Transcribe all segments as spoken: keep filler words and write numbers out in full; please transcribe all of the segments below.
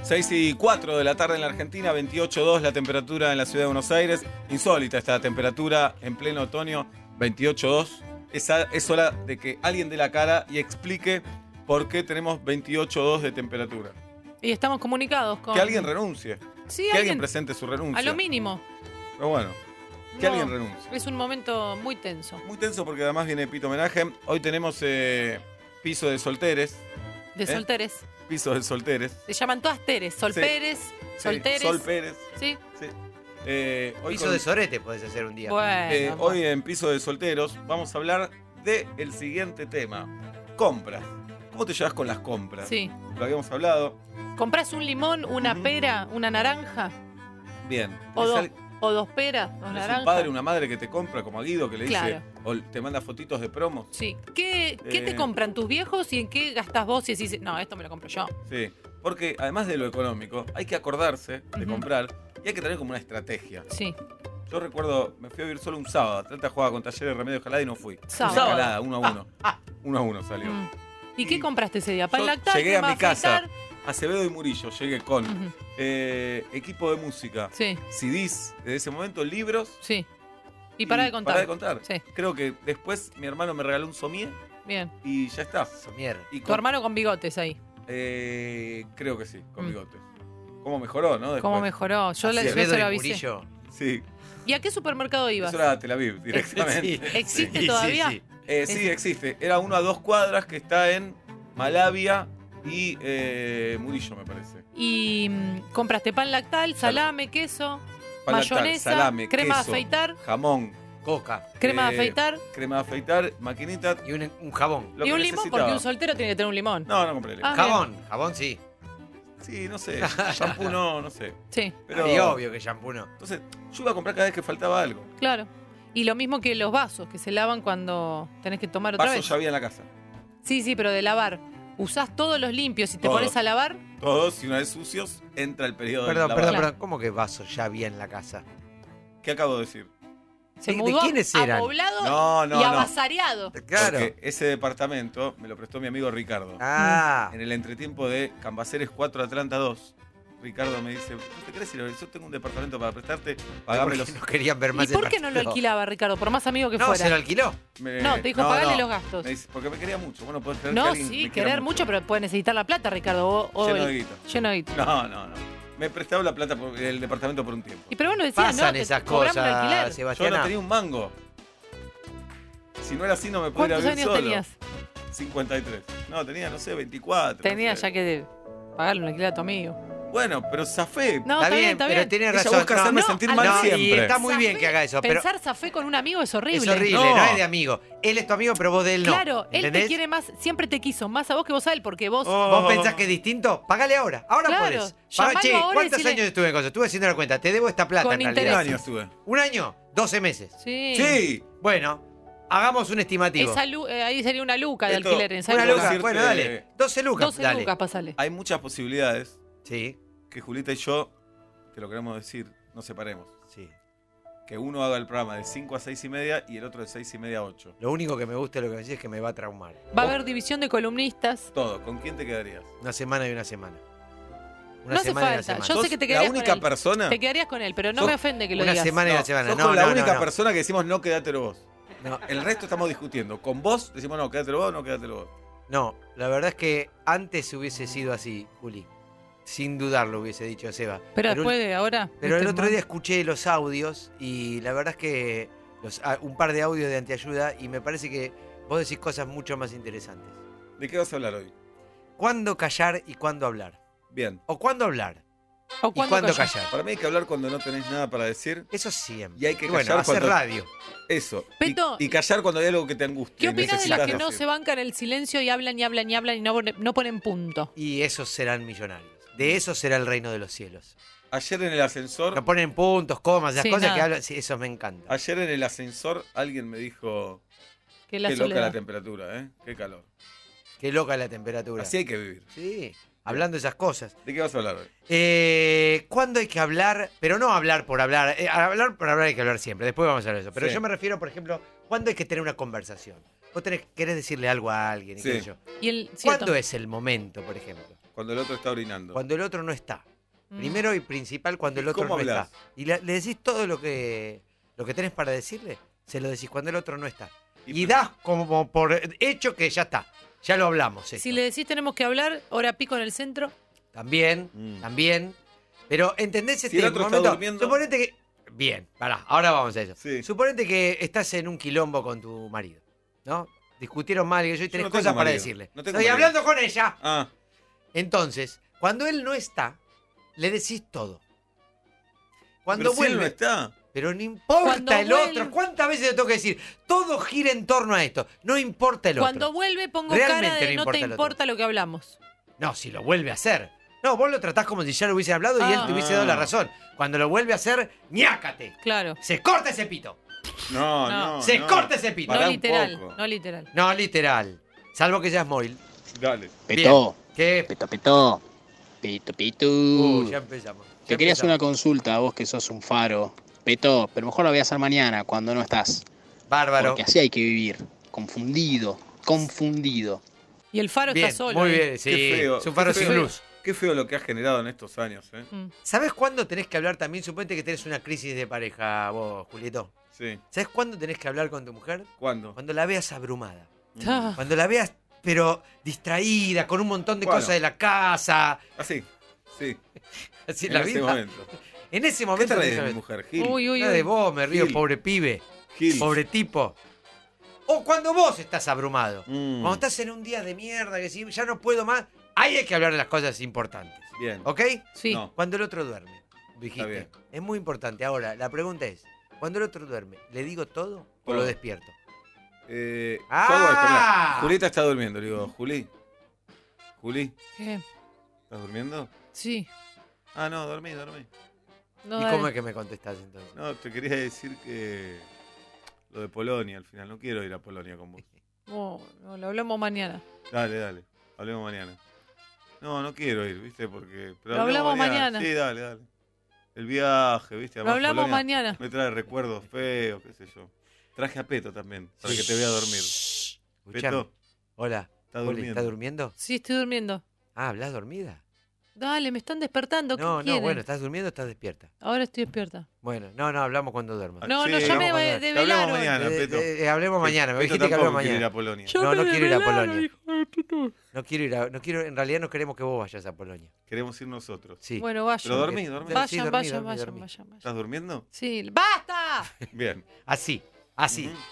seis y cuatro de la tarde en la Argentina, veintiocho coma dos la temperatura en la ciudad de Buenos Aires. Insólita esta temperatura en pleno otoño, veintiocho coma dos. Es, es hora de que alguien dé la cara y explique por qué tenemos veintiocho coma dos de temperatura. Y estamos comunicados con... Que alguien renuncie. Sí, que alguien, alguien presente su renuncia. A lo mínimo. Pero bueno, que No, alguien renuncie. Es un momento muy tenso. Muy tenso porque además viene Pito Homenaje. Hoy tenemos eh, piso de solteres. De ¿Eh? solteres. Piso de solteres. Se llaman todas Teres. Sol Sí. Pérez, Sí, Solteres. Sol Pérez. Sí. Sí. Eh, hoy Piso con- de sorete podés hacer un día. Bueno. eh, hoy en Piso de Solteros vamos a hablar del siguiente tema. Compras. ¿Cómo te llevas con las compras? Sí. Lo habíamos hablado. ¿Comprás un limón, una Ujú. pera, una naranja? Bien. O ¿Tenés dos, al- o dos peras, dos tenés naranjas. un padre, una madre que te compra, como a Guido, que le dice, Claro. o te manda fotitos de promos? Sí. ¿Qué, qué Eh. te compran tus viejos y en qué gastas vos y decís, no, esto me lo compro yo? Sí. Porque además de lo económico, hay que acordarse de Ujú. comprar y hay que tener como una estrategia. Sí. Yo recuerdo, me fui a vivir solo un sábado. Atlanta jugaba con Talleres Remedios Jalada y no fui. Sábado. Jalada, uno a uno. Uno a uno salió. Mm. ¿Y qué Y compraste ese día? ¿Pan yo lactal? llegué a crema mi casa. afeitar? Acevedo y Murillo, llegué con Ujú. eh, equipo de música, Sí, C Ds, desde ese momento, libros. sí. Y para de contar. Para de contar. Sí, Creo que después mi hermano me regaló un somier bien. y ya está. Somier. Y Tu con- hermano con bigotes ahí. eh, creo que sí, con Mm. bigotes. ¿Cómo mejoró, no? Después. ¿Cómo mejoró? Yo, le, yo Acevedo se lo y avisé. Murillo. Sí, ¿Y a qué supermercado ibas? eso era Tel Aviv, directamente. Sí. ¿Existe Sí, todavía? sí, sí. Eh, sí, existe. Era uno a dos cuadras que está en Malavia y eh, Murillo, me parece. Y mm, compraste pan lactal, salame, queso, Pan lactal, mayonesa, salame, crema de queso, afeitar, jamón, Coca. crema de eh, afeitar crema de afeitar, maquinita. Y un, un jabón. Lo y que un limón, necesitaba. porque un soltero tiene que tener un limón. No, no compré limón. Ah, Jabón. Jabón sí. Sí, no sé. Shampoo no, no sé. Sí, Pero, Y obvio que shampoo no. Entonces, yo iba a comprar cada vez que faltaba algo. claro. Y lo mismo que los vasos, que se lavan cuando tenés que tomar otra Vasos vez. ya había en la casa. Sí, sí, pero de lavar. Usás todos los limpios y te Todos. pones a lavar. Todos, y una vez sucios, entra el periodo Perdón, de lavar. perdón, Claro. perdón. ¿Cómo que vaso ya había en la casa? ¿Qué acabo de decir? Se ¿De- de mudó quiénes a eran? poblado No, no, y no. avasareado. Claro. Porque ese departamento me lo prestó mi amigo Ricardo. Ah. En el entretiempo de Cambaceres cuatro Atlanta dos. Ricardo me dice, ¿no te querés ir a ver? Yo tengo un departamento para prestarte, pagame los... No querían ver ¿Y más el por qué no lo partido. alquilaba, Ricardo? Por más amigo que No, fuera. se lo alquiló. Me- No, te dijo, pagale los gastos. Me dice, porque me quería mucho. Bueno, puedes creer que No, alguien sí, me quiera querer mucho, pero puede necesitar la plata, Ricardo. O, o Lleno el- de guita. Lleno de guita. No, no, no. Me prestaba la plata por el departamento por un tiempo. Y pero bueno, decías, Pasan no, te esas cobramos el cosas, alquiler. Yo Sebastián. no tenía un mango. Si no era así, no me podía ¿Cuántos vivir años solo. tenías? cincuenta y tres. No, tenía, no sé, veinticuatro. Tenías no sé. ya que pagarle un alquiler a tu amigo. Bueno, pero zafé. No, Está bien, pero tiene Ella razón. busca No, hacerme no, sentir al- mal no, y siempre. está muy bien Zafé- que haga eso, pero Pensar zafé con un amigo es horrible. es horrible, No. no. es de amigo. Él es tu amigo, pero vos de él no. Claro, él te ¿Entendés? quiere más, siempre te quiso más a vos que vos a él, porque vos. Oh. ¿Vos pensás que es distinto? Pagale ahora. Ahora Claro, podés. llamalo Paga- che, ahora y ¿cuántos decile- años estuve en cosas? Estuve haciendo la cuenta. Te debo esta plata Con en Un realidad. interés. año estuve. ¿Un año? doce meses. Sí. Sí. Bueno, hagamos un estimativo. Esa lu- eh, ahí sería una luca de Esto- alquiler. En esa Una Puedo luca. luca. decirte- Bueno, dale. doce lucas. doce dale. lucas, pasale. Hay muchas posibilidades Sí, que Julita y yo, te lo queremos decir, nos separemos. sí. Que uno haga el programa de cinco a seis y media y el otro de seis y media a ocho. Lo único que me gusta de lo que me decís es que me va a traumar. Va a haber división de columnistas. Todo. ¿Con quién te quedarías? Una semana y una semana. Una No hace semana y una falta. semana. Yo sé ¿Sos que te la quedarías única con él. persona? Te quedarías con él, pero no Sos me ofende que lo Una digas. semana y una No, semana. sos No, con la no, única no, no. persona que decimos no quédatelo vos. No, El resto estamos discutiendo. Con vos decimos no, quédatelo vos, no quédatelo vos. no, la verdad es que antes hubiese sido así, Juli. Sin dudarlo hubiese dicho Seba. Pero después de ahora. Pero el este otro mo- día escuché los audios y la verdad es que los, ah, un par de audios de antiayuda y me parece que vos decís cosas mucho más interesantes. ¿De qué vas a hablar hoy? ¿Cuándo callar y cuándo hablar? Bien. ¿O cuándo hablar? ¿O ¿Y cuándo cuándo callar? callar? Para mí hay que hablar cuando no tenés nada para decir. Eso siempre. Y hay que bueno, callar hacer cuando- radio. Eso. Y- Peto, y, callar cuando hay algo que te angustia. ¿Qué y opinas de necesitas las que no decir. se bancan el silencio y hablan y hablan y hablan y no, pone- no ponen punto? Y esos serán millonarios. De eso será el reino de los cielos. Ayer en el ascensor, Que ponen puntos, comas, esas Sí, cosas nada. que hablan. Sí, eso me encanta. ayer en el ascensor alguien me dijo, Que la qué loca soledad. la temperatura, ¿eh? Qué calor. Qué loca la temperatura. Así hay que vivir. Sí, hablando de esas cosas. ¿De qué vas a hablar hoy? Eh, ¿Cuándo hay que hablar? Pero no hablar por hablar. Eh, hablar por hablar hay que hablar siempre. Después vamos a hablar de eso. Pero Sí. yo me refiero, por ejemplo, ¿cuándo hay que tener una conversación? Vos tenés, querés decirle algo a alguien y Sí. qué sé yo. Y el, cierto. ¿Cuándo es el momento, por ejemplo? Cuando el otro está orinando. Cuando el otro no está. Mm. Primero y principal, cuando el otro ¿Cómo no hablas? está. Y le, le decís todo lo que, lo que tenés para decirle, se lo decís cuando el otro no está. Y Y, pero- das como por hecho que ya está. Ya lo hablamos. esto. Si le decís tenemos que hablar, hora pico en el centro. También, Mm. también. Pero ¿entendés este el otro está momento? durmiendo. Suponete que. Bien, pará, ahora vamos a eso. Sí. Suponete que estás en un quilombo con tu marido, ¿no? Discutieron mal y yo y Yo tenés no tengo cosas para marido, decirle. no tengo Estoy marido. hablando con ella. Ah, Entonces, cuando él no está, le decís todo. Cuando pero si él vuelve. no está. Pero no importa Cuando el vuelve- otro. ¿Cuántas veces le tengo que decir? Todo gira en torno a esto. No importa el Cuando otro. vuelve pongo Realmente cara de no no, importa te el otro. importa lo que hablamos. No, si lo vuelve a hacer. No, vos lo tratás como si ya lo hubiese hablado y Ah. él te hubiese dado la razón. Cuando lo vuelve a hacer, ñácate. Claro. Se corta ese pito. No, No. no. Se no. corta ese pito. Pará No un literal, poco. no literal. No, literal. Salvo que seas Moil. Dale. Petó, ¿Qué? peto, petó, pito, pito. Uh, ya empezamos. Ya Te quería hacer una empezamos. consulta a vos que sos un faro. Petó, pero mejor la voy a hacer mañana cuando no estás. Bárbaro. Porque así hay que vivir. Confundido, confundido. Y el faro Bien, está solo. muy ahí. bien, sí. Qué feo, Es un faro qué sin feo. luz. Qué feo lo que has generado en estos años, ¿eh? Mm. ¿Sabes cuándo tenés que hablar también? Suponete que tenés una crisis de pareja, vos, Julieto. Sí. ¿Sabes cuándo tenés que hablar con tu mujer? ¿Cuándo? Cuando la veas abrumada. Ah. Cuando la veas, pero distraída, con un montón de Bueno. cosas de la casa. Así. Sí. Así En la ese vida. momento. En ese ¿Qué momento. te tenés reís que de mi hablar. mujer, Gil? Uy, uy, Nada de uy. vos, me río, Gil. pobre pibe. Gil. Pobre tipo. O cuando vos estás abrumado. Mm. Cuando estás en un día de mierda, que si ya no puedo más, ahí hay que hablar de las cosas importantes. Bien. ¿Ok? Sí. No. Cuando el otro duerme, dijiste. bien. Es muy importante. Ahora, la pregunta es, cuando el otro duerme, ¿le digo todo o lo Todo. despierto? Eh, yo ¡Ah! hago esto, mirá. Julieta está durmiendo. Le digo, Juli. Juli, ¿Qué? ¿estás durmiendo? Sí. Ah, no, dormí, dormí. No, ¿Y dale. cómo es que me contestás entonces? No, te quería decir que lo de Polonia al final. No quiero ir a Polonia con vos. No, no, lo hablamos mañana. Dale, dale. Hablemos mañana. No, no quiero ir, ¿viste? Porque. Pero Lo hablamos mañana. Sí, dale, dale. El viaje, ¿viste? Lo Además, hablamos Polonia mañana. Me trae recuerdos feos, qué sé yo. Traje a Peto también, para que te vea dormir. Escuchame. Peto, Hola. está Juli, durmiendo. ¿estás durmiendo? Sí, estoy durmiendo. Ah, ¿hablas dormida? Dale, me están despertando. ¿Qué No, no, quieren? bueno, ¿estás durmiendo o estás despierta? Ahora estoy despierta. Bueno, no, no, hablamos cuando duermas. No, no, Sí, ya me vamos a de, ver. de Te hablamos velaron. mañana, Eh, Peto. eh, hablemos mañana, me Peto dijiste que hablemos tampoco quiere ir mañana. a Polonia. Ya No, me no quiero ir a desvelaron, Polonia. hijo de puta. No quiero ir a, no quiero, en realidad no queremos que vos vayas a Polonia. Queremos ir nosotros. Sí. Bueno, vayan. Pero dormí, dormí. Vayan, Sí, dormí, vayan, dormí, vayan, dormí. vayan, vayan. ¿Estás durmiendo? Sí, ¡basta! Bien. Así, así. Ujú.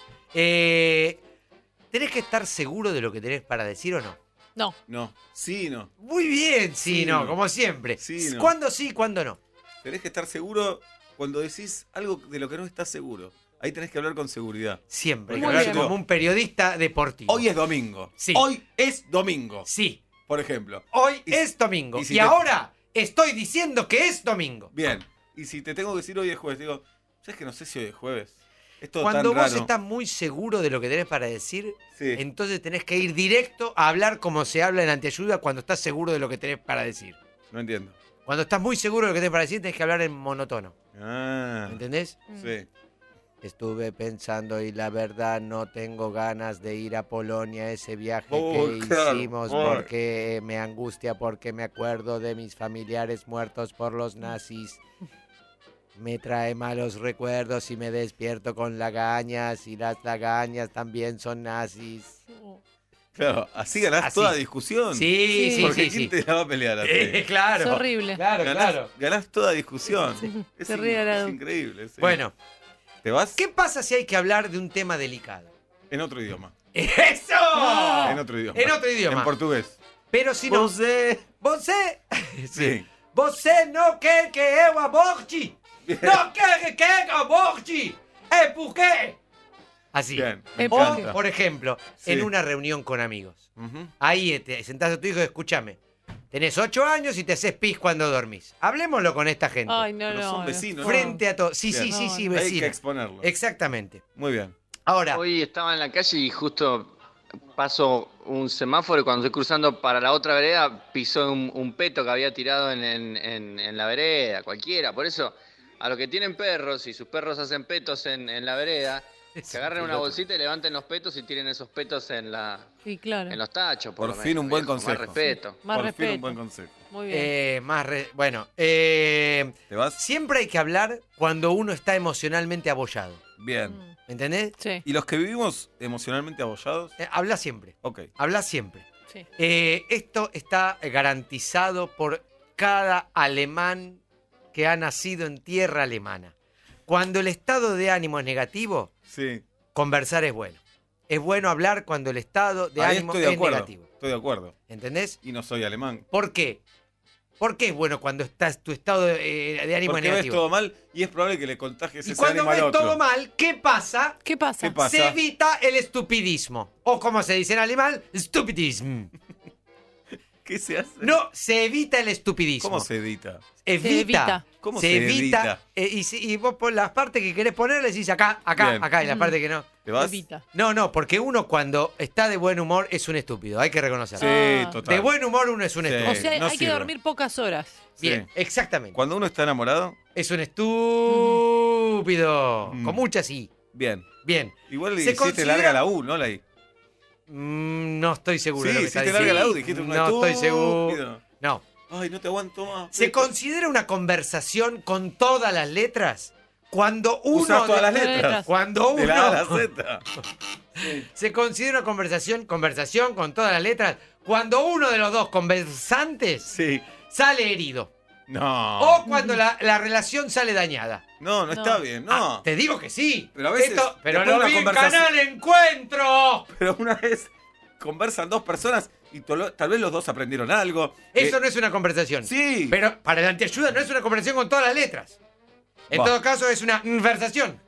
Eh, ¿Tenés que estar seguro de lo que tenés para decir o no? No, No. Sí, no. Muy bien, sí, Sí, no, no. como siempre. Sí, no. ¿Cuándo sí, cuándo no? Tenés que estar seguro cuando decís algo de lo que no estás seguro. Ahí tenés que hablar con seguridad. Siempre. Hay Muy que hablar bien. como un periodista deportivo. Hoy es domingo. Sí. Hoy es domingo. Sí, Por ejemplo. hoy Y- es domingo. y Y, si te- ahora estoy diciendo que es domingo. Bien. Y si te tengo que decir hoy es jueves, digo, ¿sabes que no sé si hoy es jueves? Es todo Cuando tan vos raro. estás muy seguro de lo que tenés para decir, Sí. entonces tenés que ir directo a hablar como se habla en Antiayuda cuando estás seguro de lo que tenés para decir. No entiendo. Cuando estás muy seguro de lo que tenés para decir, tenés que hablar en monotono. Ah. ¿Entendés? Sí. Estuve pensando y la verdad no tengo ganas de ir a Polonia ese viaje Oh, que claro. hicimos Oh. porque me angustia, porque me acuerdo de mis familiares muertos por los nazis. Me trae malos recuerdos y me despierto con lagañas y las lagañas también son nazis. Claro, así ganás Así. toda discusión. Sí, sí, Porque sí, ¿quién sí. te la va a pelear así? Eh, claro. es horrible. Claro, ganás, claro. ganás toda discusión. Sí, es, se in- ríe al lado. es increíble. sí. Bueno, ¿Te vas? ¿qué pasa si hay que hablar de un tema delicado? En otro idioma. ¡Eso! En otro idioma. En otro idioma. En portugués. Pero si no... Você. Você... Sí. Você não quer que eu aborte? Não quer que eu aborte? ¿Eh, por qué? Así. Bien. Me Eh, O, encanta. por ejemplo, Sí. en una reunión con amigos. Ujú. Ahí te sentás a tu hijo y escúchame. Tenés ocho años y te haces pis cuando dormís. Hablemoslo con esta gente. Ay, no, Pero no. son no. vecinos, Frente a todos. Sí, sí, Bien. sí, No, sí, no. Hay que vecina. exponerlo. Exactamente. Muy bien. Ahora, Hoy estaba en la calle y justo paso un semáforo y cuando estoy cruzando para la otra vereda pisó un, un peto que había tirado en, en- en- en la vereda, cualquiera. Por eso, a los que tienen perros y sus perros hacen petos en, en la vereda, Que agarren una bolsita y levanten los petos y tiren esos petos en la Sí, claro. en los tachos, por, Por lo fin menos, un buen viejo, consejo. Más respeto. Más Por respeto. fin un buen consejo. Muy bien. Eh, más re- bueno, eh, ¿Te vas? siempre hay que hablar cuando uno está emocionalmente abollado. Bien. Mm, ¿Me entendés? Sí, ¿Y los que vivimos emocionalmente abollados? Eh, habla siempre. Ok. Habla siempre. sí. Eh, esto está garantizado por cada alemán que ha nacido en tierra alemana. Cuando el estado de ánimo es negativo, Sí. conversar es bueno. Es bueno hablar cuando el estado de Ahí ánimo estoy de es acuerdo. negativo. Estoy de acuerdo. ¿Entendés? Y no soy alemán. ¿Por qué? ¿Por qué es bueno cuando estás, tu estado de, eh, de ánimo es Porque ves negativo? todo mal y es probable que le contagies Y ese cuando ánimo al ves otro. todo mal, ¿qué pasa? ¿Qué pasa? ¿Qué pasa? Se evita el estupidismo. O como se dice en alemán, stupidism. ¿Qué se hace? No, se evita el estupidismo. ¿Cómo se edita? Evita. Se evita. ¿Cómo se se evita. edita? eh, y, si- y vos por las partes que querés poner le decís acá, acá, Bien. acá, y las Mm. partes que no. ¿Te vas? Evita. No, no, porque uno cuando está de buen humor es un estúpido, hay que reconocerlo. Sí, Ah. total. De buen humor uno es un Sí. estúpido. O sea, no hay que sirve. dormir pocas horas. Bien, Sí. exactamente. Cuando uno está enamorado, Es un estúpido. Mm. Con muchas sí. bien. Bien. Igual le Se hiciste considera- larga la U, ¿no la I? Mm, no estoy seguro Sí, de lo que hiciste está larga la U, diciendo. dijiste un No estoy seguro. estúpido. No. Ay, no te aguanto más. ¿Se considera una conversación con todas las letras? Cuando uno. Usás todas las de- letras. Cuando De la A a la uno. Z. Se considera una conversación, conversación con todas las letras cuando uno de los dos conversantes Sí. sale herido. No. O cuando la, la relación sale dañada. No, no No. está bien, no. Ah, te digo que sí. Pero a veces, pero después lo de una vi en conversación- Canal Encuentro. Pero una vez conversan dos personas y tolo- tal vez los dos aprendieron algo. Eso Eh, no es una conversación. Sí. Pero para el antiayuda no es una conversación con todas las letras. En Bah. todo caso es una conversación.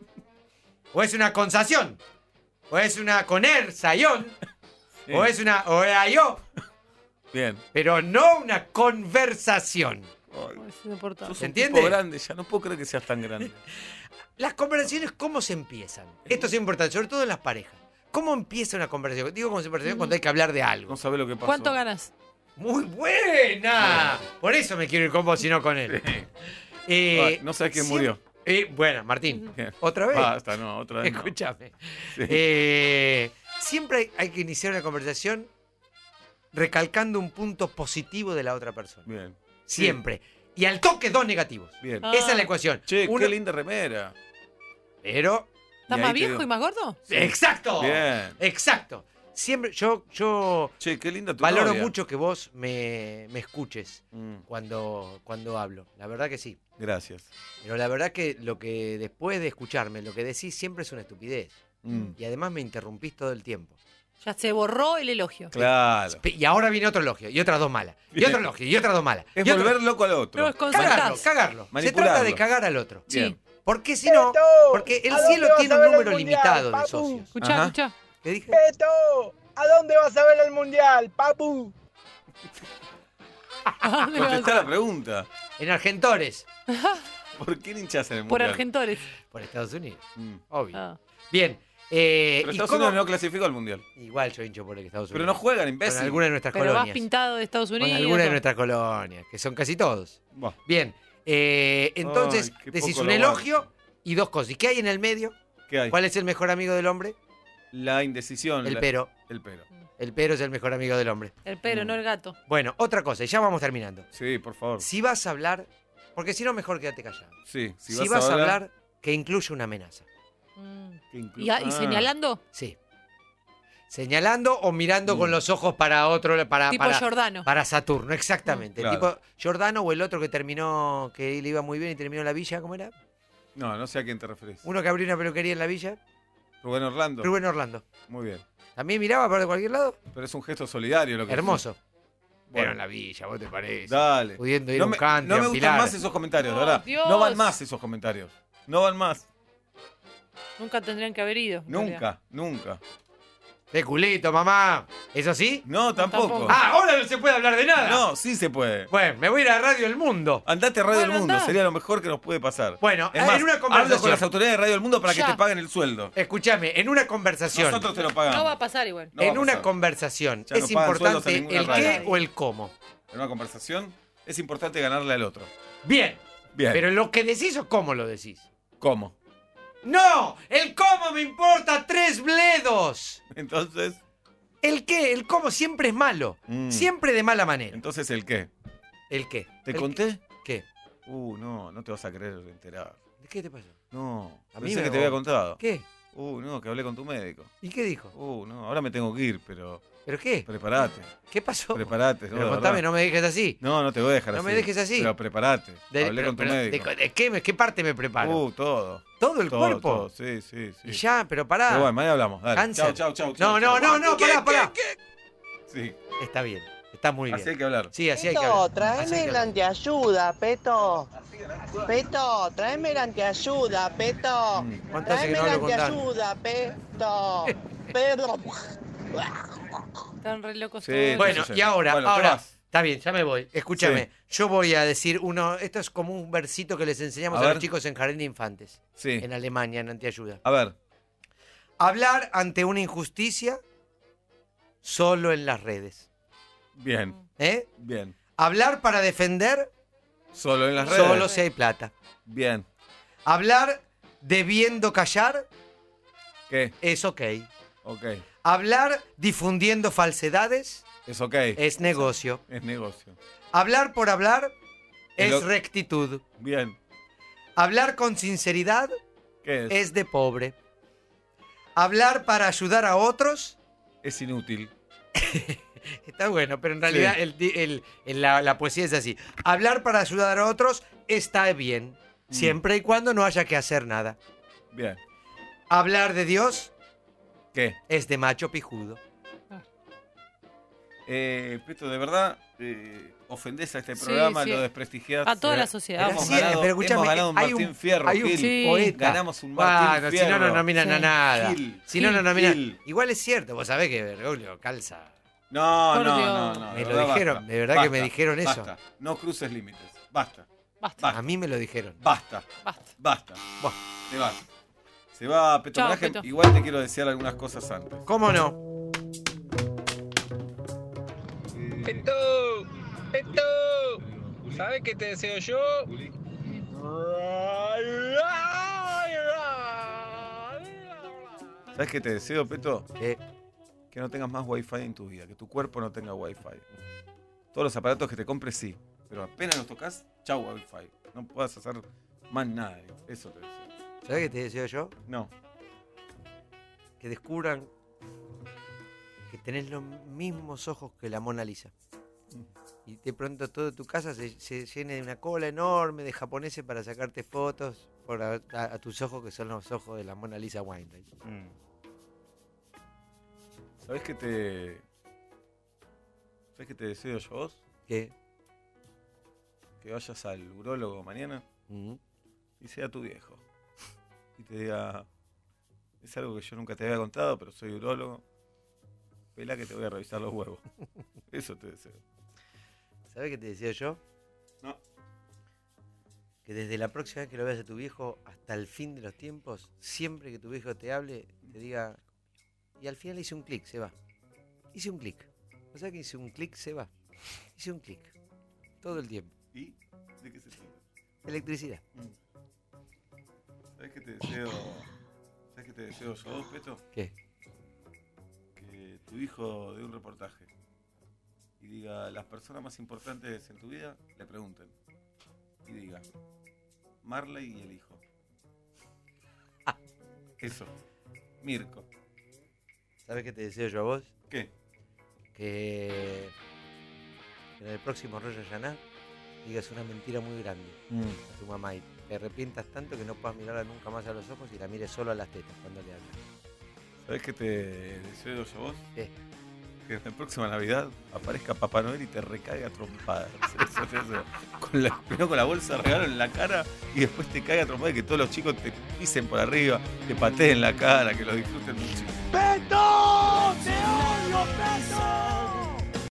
O es una consación. O es una conversación. Sí. O es una oeayo. Bien. Pero no una conversación. Ay, Ay, es insoportable. sos ¿Se un entiende? tipo grande, ya no puedo creer que seas tan grande. Las conversaciones, ¿cómo se empiezan? Esto es importante, sobre todo en las parejas. ¿Cómo empieza una conversación? Digo conversación cuando hay que hablar de algo. No sabés lo que pasó. ¿Cuánto ganas? ¡Muy buena! Por eso me quiero ir con vos y no con él. Eh, Ay, no sabés quién siempre- murió. Eh, bueno, Martín, Bien. ¿otra vez? Basta, no, otra vez no. Escúchame. Sí. Eh, siempre hay, hay que iniciar una conversación recalcando un punto positivo de la otra persona. Bien. Siempre. Y al toque dos negativos. Bien. Ah. Esa es la ecuación. Che, Uno- qué linda remera. Pero. ¿Estás Y ahí más te viejo digo- y más gordo? ¡Exacto! Bien. Exacto. Siempre, yo, yo Che, qué linda tu valoro novia. mucho que vos me, me escuches Mm, cuando, cuando hablo. La verdad que sí. gracias. Pero la verdad que lo que después de escucharme, lo que decís siempre es una estupidez. Mm, Y además me interrumpís todo el tiempo. Ya se borró el elogio. claro. Y ahora viene otro elogio, y otras dos malas. Y Bien. otro elogio, y otras dos malas. Es y otro- volver loco al otro. No, es con- Cagarlo, Contás. cagarlo. Se Manipularlo. trata de cagar al otro. Bien. Porque si no, porque el cielo tiene un número limitado de socios. Escuchá, Ajá. escuchá. ¿Qué dije? Beto, ¿a dónde vas a ver el mundial, papu? ¿A dónde vas? Contestá la pregunta. En Argentores, ¿Por qué hinchás en el Por mundial? Argentores. por Estados Unidos. Mm. Obvio. Ah. Bien. eh, Pero ¿y Estados cómo- Unidos no clasificó al mundial. Igual yo hincho por el Estados Pero Unidos. no juegan, Con imbécil. alguna de nuestras Pero vas colonias. pintado de Estados Con Unidos. alguna de todo. nuestras colonias, que son casi todos. Buah, Bien. eh, entonces, Ay, qué decís poco un lo elogio y dos cosas. ¿Y qué hay en el medio? ¿qué hay? ¿Cuál es el mejor amigo del hombre? La indecisión. El la- pero. El pero. El pero es el mejor amigo del hombre. El pero, Mm. no el gato. Bueno, otra cosa, y ya vamos terminando. Sí, por favor. Si vas a hablar, porque si no, mejor quédate callado. Sí, Si, vas, a hablar, que incluya una amenaza. Mm. que inclu- ¿Y, a- y Ah, señalando? Sí. Señalando o mirando Mm. con los ojos para otro, para, Tipo para, Giordano. para Saturno, exactamente. Mm, claro. Tipo Giordano o el otro que terminó, que le iba muy bien y terminó en la villa, ¿cómo era? No, no sé a quién te referís. Uno que abrió una peluquería en la villa, Rubén Orlando. Rubén Orlando. Muy bien. También miraba para cualquier lado. Pero es un gesto solidario lo que Hermoso. Bueno. Pero en la villa, ¿vos te parece? Dale. Pudiendo ir No a un me, country, no a me un gustan pilar. más esos comentarios, de Oh, verdad. Dios. No van más esos comentarios. No van más. Nunca tendrían que haber ido. en realidad. Nunca, nunca. De culito, mamá. ¿Eso sí? No, tampoco. tampoco. Ah, ahora no se puede hablar de nada. No, sí se puede. Bueno, me voy a ir a Radio El Mundo. Andate a Radio Bueno, del Mundo, andá. sería lo mejor que nos puede pasar. Bueno, es más, en una hablo conversación. con las autoridades de Radio del Mundo para Ya. que te paguen el sueldo. Escúchame, en una conversación. Nosotros te lo pagamos. No va a pasar igual. No va en a una pasar. conversación Ya no es pagan sueldos en importante ninguna el radio. qué o el cómo. En una conversación es importante ganarle al otro. Bien. Bien. Pero lo que decís o cómo lo decís. ¿Cómo? ¡No! ¡El cómo me importa tres bledos! Entonces, ¿El qué? El cómo siempre es malo. Mm. Siempre de mala manera. entonces ¿el qué? ¿El qué? ¿Te ¿El conté? ¿Qué? Uh, no, no te vas a querer enterar. ¿De qué te pasó? No, A mí pensé me- que te había contado. ¿Qué? Uh, no, que hablé con tu médico. ¿Y qué dijo? Uh, no, ahora me tengo que ir, pero ¿Pero qué? prepárate, ¿Qué pasó? prepárate. No, Pero de contame, verdad. no me dejes así. No, no te voy a dejar No así. me dejes así. Pero prepárate. De- Hablé pero- con tu pero, médico. ¿de, de qué, me- qué parte me preparo? Uh, todo. ¿Todo el todo, cuerpo? todo. Sí, sí, sí. Y ya, pero pará. Pero bueno, mañana hablamos. Dale. Cáncer. Chau, chau, chau. No, chau, no, chau. no, no, pará, pará. Sí, Está bien, está muy así bien. hay que hablar. Sí, así hay que Peto, hablar. Así tráeme hay que el hablar. antiayuda, Peto. Peto, tráeme el antiayuda, Peto. Mm. ¿Cuánto hace que Tráeme no el hablo con Dani? antiayuda, Peto. Peto. Están re locos Sí, todos. Bueno, Eso y sí. ahora, Bueno, te ahora. vas. Está bien, ya me voy. Escúchame, yo voy a decir uno. Esto es como un versito que les enseñamos A a, ver. los chicos en Jardín de Infantes, Sí. en Alemania, en Antiayuda. A ver. Hablar ante una injusticia solo en las redes. Bien, ¿Eh? bien. Hablar para defender Solo en las redes. solo si hay plata. Bien. Hablar debiendo callar ¿Qué? es ok. Ok. Hablar difundiendo falsedades Es ok. es negocio. Es negocio. Hablar por hablar Es es lo- rectitud. Bien. Hablar con sinceridad ¿Qué es? es de pobre. Hablar para ayudar a otros Es inútil. está bueno, pero en realidad Sí. el di- el- el- la, la poesía es así. Hablar para ayudar a otros está bien, Mm. siempre y cuando no haya que hacer nada. Bien. Hablar de Dios ¿Qué? es de macho pijudo. Eh, Peto, de verdad, eh, ofendés a este Sí, programa, sí. lo desprestigiás. A toda la Eh, sociedad. Hemos Sí, ganado, pero escúchame, hemos ganado un hay Martín un- Fierro, Hay un Gil. Sí. poeta. Ganamos un Martín Bueno, si Fierro. no, no nominan Sí. a nada. Gil, Si no, no Gil, nominan. Gil. Igual es cierto, vos sabés que Bergoglio calza. No, Por no, Dios. no, no. Me de lo verdad, dijeron, basta. de verdad que Basta, me dijeron eso. Basta. No cruces límites. Basta. Basta, Basta. A mí me lo dijeron. Basta. basta. Basta. Buah. Se va. Se va Peto Chao, Homenaje. Peto. Igual te quiero desear algunas cosas antes. ¿Cómo no? Peto, Peto, ¿sabes qué te deseo yo? ¿Sabes qué te deseo, Peto? Eh, Que no tengas más wifi en tu vida, que tu cuerpo no tenga wifi. Todos los aparatos que te compres sí, pero apenas los tocas, chau wifi. No puedas hacer más nada. Eso te deseo. ¿Sabés qué te deseo yo? No. Que descubran que tenés los mismos ojos que la Mona Lisa. Y de pronto toda tu casa se, se llene de una cola enorme de japoneses para sacarte fotos por a, a- a tus ojos que son los ojos de la Mona Lisa Weinreich. ¿Sabes qué te. ¿Sabes qué te deseo yo a vos? ¿Qué? Que vayas al urólogo mañana Mm. y sea tu viejo. Y te diga. Es algo que yo nunca te había contado, pero soy urólogo. Pelá que te voy a revisar los huevos. Eso te deseo. ¿Sabés qué te deseo yo? No. Que desde la próxima vez que lo veas a tu viejo hasta el fin de los tiempos, siempre que tu viejo te hable, te diga. Y al final hice un clic, se va. Hice un clic. O sea que hice un clic, se va. Hice un clic. Todo el tiempo. ¿Y de qué se trata? Electricidad. ¿Sabes qué te deseo? ¿Sabes qué te deseo yo a vos, Peto? ¿Qué? Que tu hijo dé un reportaje y diga las personas más importantes en tu vida, le pregunten. Y diga, Marley y el hijo. Eso. Mirko. ¿Sabes qué te deseo yo a vos? ¿Qué? Que en el próximo Rosh Hashanah digas una mentira muy grande a tu mamá y te arrepientas tanto que no puedas mirarla nunca más a los ojos y la mires solo a las tetas cuando le hables. ¿Sabes qué te deseo yo a vos? ¿Qué? Que en la próxima Navidad aparezca Papá Noel y te recaiga trompadas. Eso te deseo. Con la, primero con la bolsa de regalo en la cara y después te caiga trompada y que todos los chicos te pisen por arriba, te pateen la cara, que lo disfruten mucho. ¡Peto! ¡Te odio, Peto!